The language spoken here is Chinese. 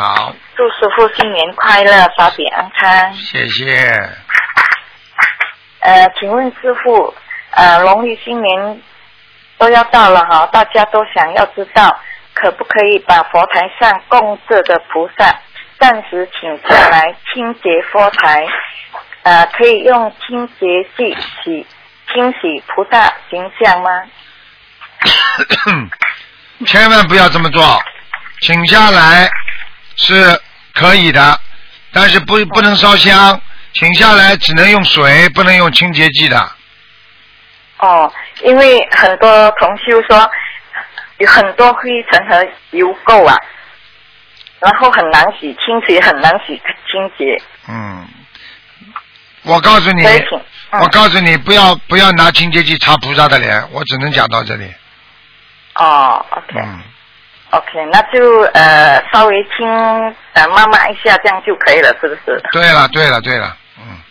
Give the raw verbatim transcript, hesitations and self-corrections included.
好。 祝师父新年快乐，法体安康。 谢谢。 呃，请问师父，呃，农历新年都要到了哈，大家都想要知道，可不可以把佛台上供着的菩萨暂时请下来清洁佛台？呃，可以用清洁剂洗清洗菩萨形象吗？ 千万不要这么做，请下来是可以的，但是不不能烧香，请下来只能用水，不能用清洁剂的。 哦，因为很多同修说有很多灰尘和油垢啊，然后很难洗，清洁很难洗清洁。 嗯，我告诉你， 嗯、 我告诉你，不要不要拿清洁剂擦菩萨的脸，我只能讲到这里。 哦 ，OK， 嗯 OK， 那就呃稍微轻呃抹抹一下，这样就可以了，是不是？ 对了，对了，对了，嗯。